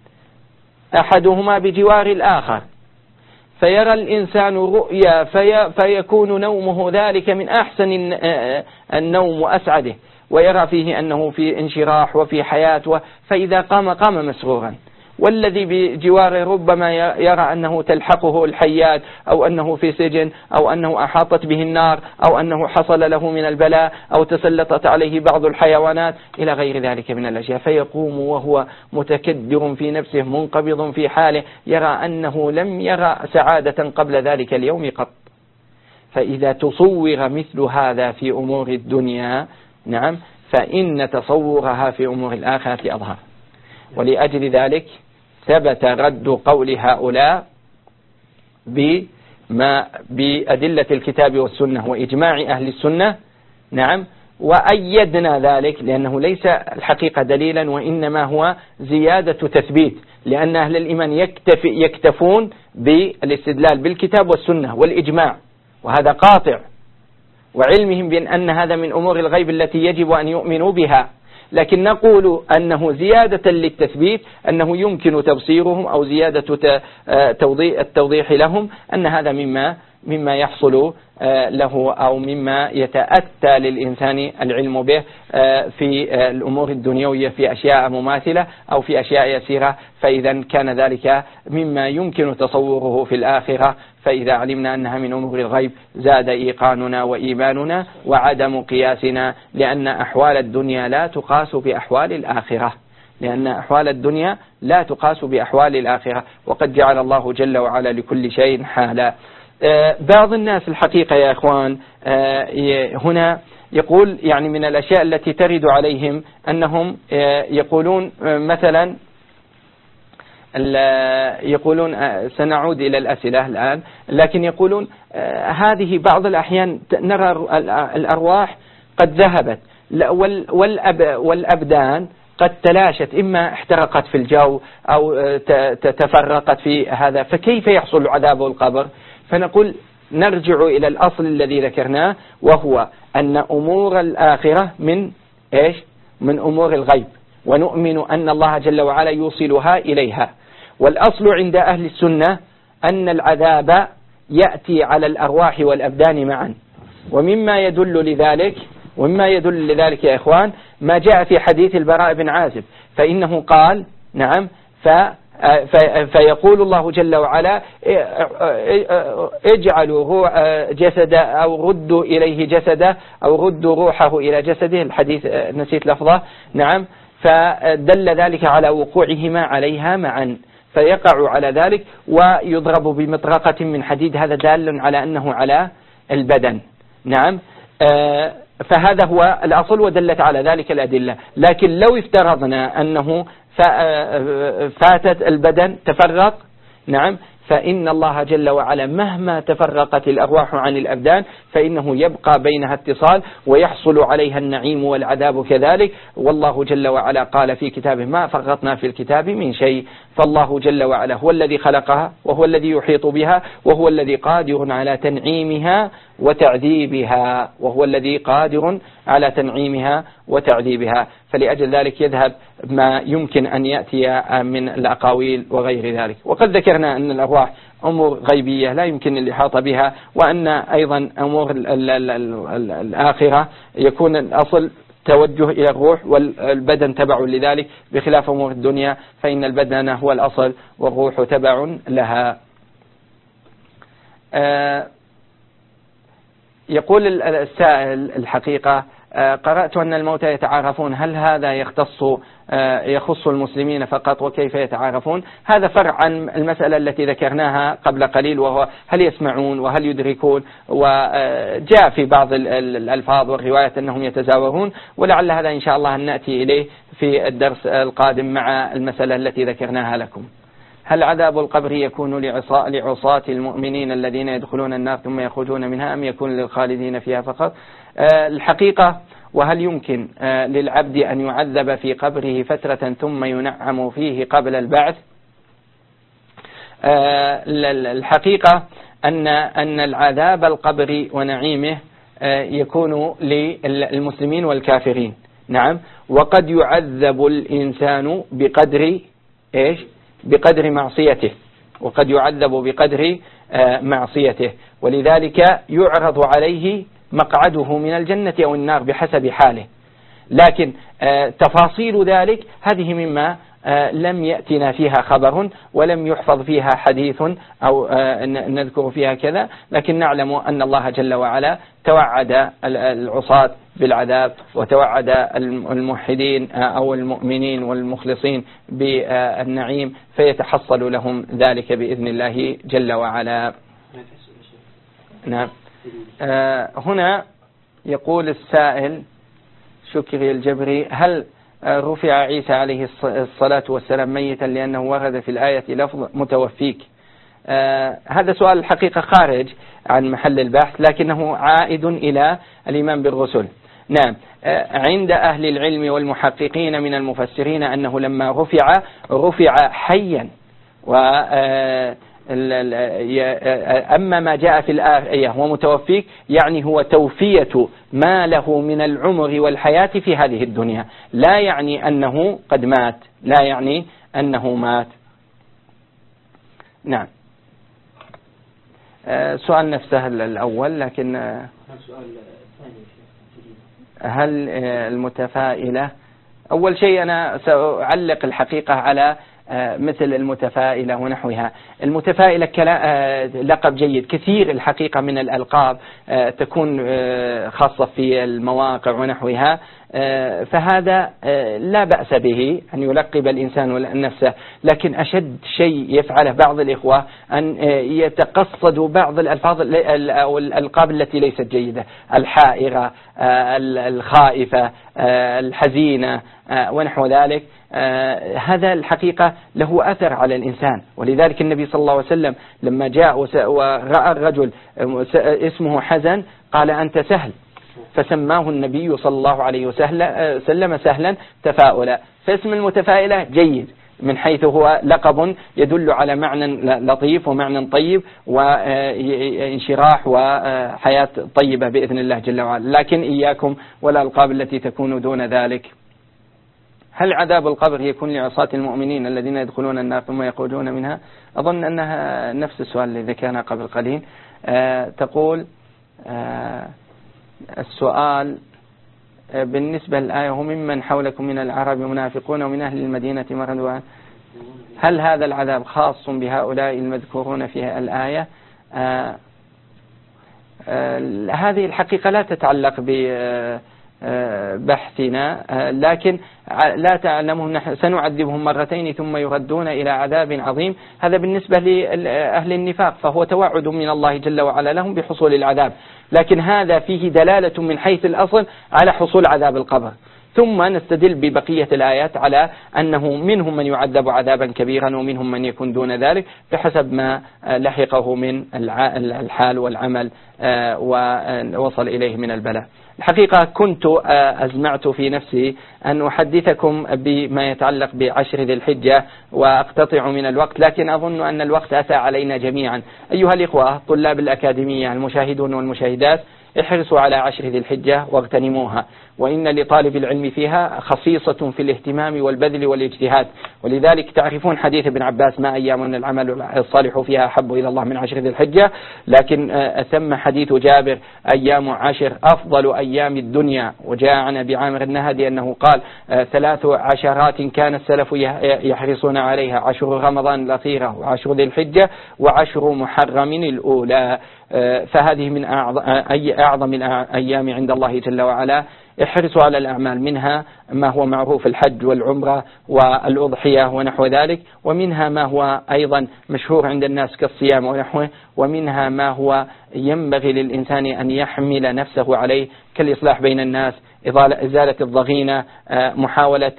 أحدهما بجوار الآخر، فيرى الإنسان رؤيا في فيكون نومه ذلك من أحسن النوم وأسعده، ويرى فيه أنه في انشراح وفي حياة، فإذا قام قام مسرورا. والذي بجواره ربما يرى أنه تلحقه الحيات أو أنه في سجن أو أنه أحاطت به النار أو أنه حصل له من البلاء أو تسلطت عليه بعض الحيوانات إلى غير ذلك من الأشياء، فيقوم وهو متكدر في نفسه منقبض في حاله، يرى أنه لم يرى سعادة قبل ذلك اليوم قط. فإذا تصور مثل هذا في أمور الدنيا، نعم، فإن تصورها في أمور الآخرة أظهر. ولأجل ذلك ثبت رد قول هؤلاء بما بأدلة الكتاب والسنة وإجماع أهل السنة. نعم، وأيدنا ذلك لأنه ليس الحقيقة دليلا وإنما هو زيادة تثبيت، لأن أهل الإيمان يكتف يكتفون بالاستدلال بالكتاب والسنة والإجماع، وهذا قاطع، وعلمهم بأن هذا من أمور الغيب التي يجب أن يؤمنوا بها. لكن نقول أنه زيادة للتثبيت، أنه يمكن تبصيرهم أو زيادة التوضيح لهم أن هذا مما مما يحصل له أو مما يتأتى للإنسان العلم به في الأمور الدنيوية في أشياء مماثلة أو في أشياء يسيرة. فإذا كان ذلك مما يمكن تصوره في الآخرة، فإذا علمنا أنها من أمور الغيب زاد إيقاننا وإيماننا وعدم قياسنا، لأن أحوال الدنيا لا تقاس بأحوال الآخرة. لأن أحوال الدنيا لا تقاس بأحوال الآخرة، وقد جعل الله جل وعلا لكل شيء حالا. بعض الناس الحقيقة يا إخوان هنا يقول يعني من الأشياء التي ترد عليهم أنهم يقولون مثلا يقولون سنعود إلى الأسئلة الآن، لكن يقولون هذه بعض الأحيان نرى الأرواح قد ذهبت والأبدان قد تلاشت، إما احترقت في الجو أو تفرقت في هذا، فكيف يحصل عذاب القبر؟ فنقول نرجع إلى الأصل الذي ذكرناه، وهو أن أمور الآخرة من إيش؟ من أمور الغيب، ونؤمن أن الله جل وعلا يوصلها إليها. والأصل عند أهل السنة أن العذاب يأتي على الأرواح والأبدان معا. ومما يدل لذلك ومما يدل لذلك يا إخوان ما جاء في حديث البراء بن عازب، فإنه قال نعم ف فيقول الله جل وعلا اجعلوا جسده أو ردوا إليه جسده أو ردوا روحه إلى جسده، الحديث نسيت لفظه، نعم، فدل ذلك على وقوعهما عليها معا، فيقع على ذلك ويضرب بمطرقة من حديد، هذا دال على أنه على البدن، نعم. فهذا هو الأصل ودلت على ذلك الأدلة. لكن لو افترضنا أنه فاتت البدن تفرق، نعم، فإن الله جل وعلا مهما تفرقت الأرواح عن الأبدان فإنه يبقى بينها اتصال ويحصل عليها النعيم والعذاب كذلك. والله جل وعلا قال في كتابه ما فرطنا في الكتاب من شيء، فالله جل وعلا هو الذي خلقها وهو الذي يحيط بها وهو الذي قادر على تنعيمها وتعذيبها وهو الذي قادر على تنعيمها وتعذيبها. فلأجل ذلك يذهب ما يمكن أن يأتي من الأقاويل وغير ذلك. وقد ذكرنا أن الأرواح أمور غيبية لا يمكن الإحاطة بها، وأن أيضا أمور الآخرة يكون الأصل توجه إلى الروح والبدن تبع لذلك، بخلاف أمور الدنيا فإن البدن هو الأصل والروح تبع لها. يقول السائل الحقيقة قرأت أن الموتى يتعارفون، هل هذا يختص يخص المسلمين فقط وكيف يتعارفون؟ هذا فرع عن المسألة التي ذكرناها قبل قليل، وهو هل يسمعون وهل يدركون، وجاء في بعض الألفاظ والروايات أنهم يتزاورون، ولعل هذا إن شاء الله أن نأتي إليه في الدرس القادم مع المسألة التي ذكرناها لكم. هل عذاب القبر يكون لعصاة المؤمنين الذين يدخلون النار ثم يخرجون منها، أم يكون للخالدين فيها فقط؟ الحقيقة وهل يمكن للعبد أن يعذب في قبره فترة ثم ينعم فيه قبل البعث؟ الحقيقة أن أن العذاب القبر ونعيمه يكون للمسلمين والكافرين، نعم، وقد يعذب الإنسان بقدر إيش؟ بقدر معصيته، وقد يعذب بقدر معصيته، ولذلك يعرض عليه مقعده من الجنة أو النار بحسب حاله. لكن تفاصيل ذلك هذه مما لم يأتنا فيها خبر ولم يحفظ فيها حديث أو نذكر فيها كذا، لكن نعلم أن الله جل وعلا توعد العصاة بالعذاب وتوعد الموحدين أو المؤمنين والمخلصين بالنعيم، فيتحصل لهم ذلك بإذن الله جل وعلا. نعم. هنا يقول السائل شكري الجبري: هل رفع عيسى عليه الصلاة والسلام ميتا لأنه ورد في الآية لفظ متوفيك؟ آه هذا سؤال الحقيقة خارج عن محل البحث، لكنه عائد إلى الإيمان بالرسل. نعم. آه عند أهل العلم والمحققين من المفسرين أنه لما رفع رفع حيا، و آه أما ما جاء في الآية هو متوفيك يعني هو توفية ما له من العمر والحياة في هذه الدنيا، لا يعني أنه قد مات، لا يعني أنه مات. نعم. سؤال نفسه الأول، لكن هل المتفائلة؟ أول شيء أنا سأعلق الحقيقة على مثل المتفائلة ونحوها. المتفائلة لقب جيد، كثير الحقيقة من الألقاب تكون خاصة في المواقع ونحوها، فهذا لا بأس به أن يلقب الإنسان نفسه، لكن أشد شيء يفعله بعض الإخوة أن يتقصدوا بعض الألفاظ أو الألقاب التي ليست جيدة، الحائرة، الخائفة، الحزينة ونحو ذلك. هذا الحقيقة له أثر على الإنسان، ولذلك النبي صلى الله عليه وسلم لما جاء ورأى الرجل اسمه حزن قال أنت سهل، فسماه النبي صلى الله عليه وسلم سهلا تفاؤلا. فاسم المتفائلة جيد من حيث هو لقب يدل على معنى لطيف ومعنى طيب وانشراح وحياة طيبة بإذن الله جل وعلا، لكن إياكم والألقاب التي تكون دون ذلك. هل عذاب القبر يكون لعصاة المؤمنين الذين يدخلون النار ثم يخرجون منها؟ أظن أنها نفس السؤال الذي ذكرنا قبل قليل. آه تقول آه السؤال بالنسبة للآية هم ممن حولكم من العرب منافقون ومن أهل المدينة مردوا، هل هذا العذاب خاص بهؤلاء المذكورون في الآية؟ آه آه هذه الحقيقة لا تتعلق ببحثنا، آه لكن لا تعلمهم، نحن سنعذبهم مرتين ثم يردون إلى عذاب عظيم. هذا بالنسبة لأهل النفاق فهو توعد من الله جل وعلا لهم بحصول العذاب، لكن هذا فيه دلالة من حيث الأصل على حصول عذاب القبر. ثم نستدل ببقية الآيات على أنه منهم من يعذب عذابا كبيرا ومنهم من يكون دون ذلك بحسب ما لحقه من الحال والعمل ووصل إليه من البلاء. الحقيقة كنت أزمعت في نفسي أن أحدثكم بما يتعلق بعشر ذي الحجة وأقتطع من الوقت، لكن أظن أن الوقت أتى علينا جميعا. أيها الإخوة طلاب الأكاديمية المشاهدون والمشاهدات، احرصوا على عشر ذي الحجة واغتنموها، وإن لطالب العلم فيها خصيصة في الاهتمام والبذل والاجتهاد. ولذلك تعرفون حديث ابن عباس ما أيام العمل الصالح فيها أحب إلى الله من عشر ذي الحجة، لكن ثم حديث جابر أيام عشر أفضل أيام الدنيا. وجاء عن أبي عامر النهدي أنه قال ثلاث عشرات كان السلف يحرصون عليها: عشر رمضان الأخيرة وعشر ذي الحجة وعشر محرم الأولى. فهذه من أعظم الأيام عند الله جل وعلا. احرصوا على الأعمال، منها ما هو معروف الحج والعمرة والأضحية ونحو ذلك، ومنها ما هو أيضا مشهور عند الناس كالصيام ونحوه، ومنها ما هو ينبغي للإنسان أن يحمل نفسه عليه كالإصلاح بين الناس، إزالة الضغينة، محاولة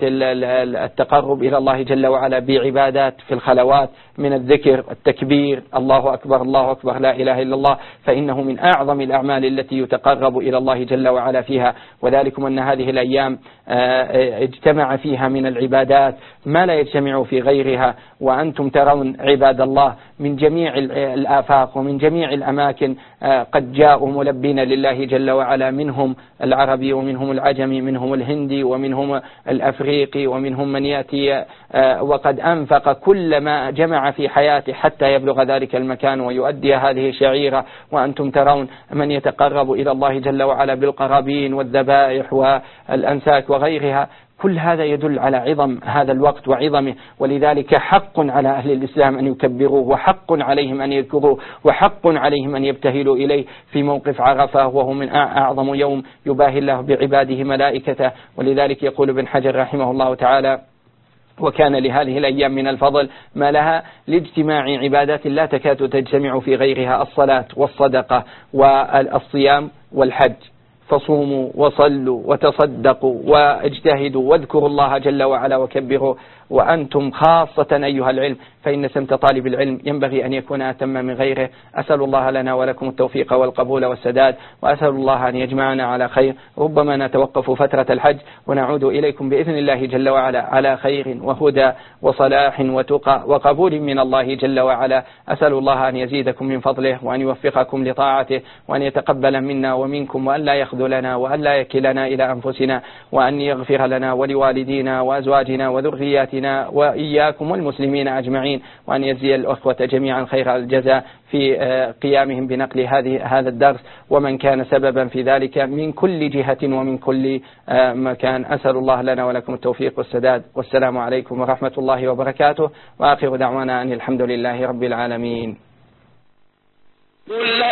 التقرب إلى الله جل وعلا بعبادات في الخلوات من الذكر، التكبير، الله أكبر الله أكبر لا إله إلا الله، فإنه من أعظم الأعمال التي يتقرب إلى الله جل وعلا فيها. وذلكم أن هذه الأيام اجتمع فيها من العبادات ما لا يجتمع في غيرها، وأنتم ترون عباد الله من جميع الآفاق ومن جميع الأماكن قد جاءوا ملبين لله جل وعلا، منهم العربي ومنهم العجمي، منهم الهندي ومنهم الأفريقي، ومنهم من يأتي وقد أنفق كل ما جمع في حياته حتى يبلغ ذلك المكان ويؤدي هذه الشعيرة. وأنتم ترون من يتقرب إلى الله جل وعلا بالقرابين والذبائح والأنساك وغيرها. كل هذا يدل على عظم هذا الوقت وعظمه، ولذلك حق على أهل الإسلام أن يكبروه، وحق عليهم أن يذكروه، وحق عليهم أن يبتهلوا إليه في موقف عرفة، وهو من أعظم يوم يباهي الله بعباده ملائكته. ولذلك يقول ابن حجر رحمه الله تعالى: وكان لهذه الأيام من الفضل ما لها لاجتماع عبادات لا تكاد تجتمع في غيرها: الصلاة والصدقة والصيام والحج، فصوموا وصلوا وتصدقوا واجتهدوا واذكروا الله جل وعلا وكبروا. وأنتم خاصة أيها العلم، فإن سمت طالب العلم ينبغي أن يكون أتم من غيره. أسأل الله لنا ولكم التوفيق والقبول والسداد، وأسأل الله أن يجمعنا على خير. ربما نتوقف فترة الحج ونعود إليكم بإذن الله جل وعلا على خير وهدى وصلاح وتقى وقبول من الله جل وعلا. أسأل الله أن يزيدكم من فضله وأن يوفقكم لطاعته وأن يتقبل منا ومنكم وأن لا يخذل يخذلنا وأن لا يكلنا إلى أنفسنا، وأن يغفر لنا ولوالدينا وأزواجنا وذرياتنا وإياكم والمسلمين أجمعين، وأن يجزي الأخوة جميعا خير الجزاء في قيامهم بنقل هذه هذا الدرس، ومن كان سببا في ذلك من كل جهة ومن كل مكان. أسأل الله لنا ولكم التوفيق والسداد، والسلام عليكم ورحمة الله وبركاته، وآخر دعوانا أن الحمد لله رب العالمين.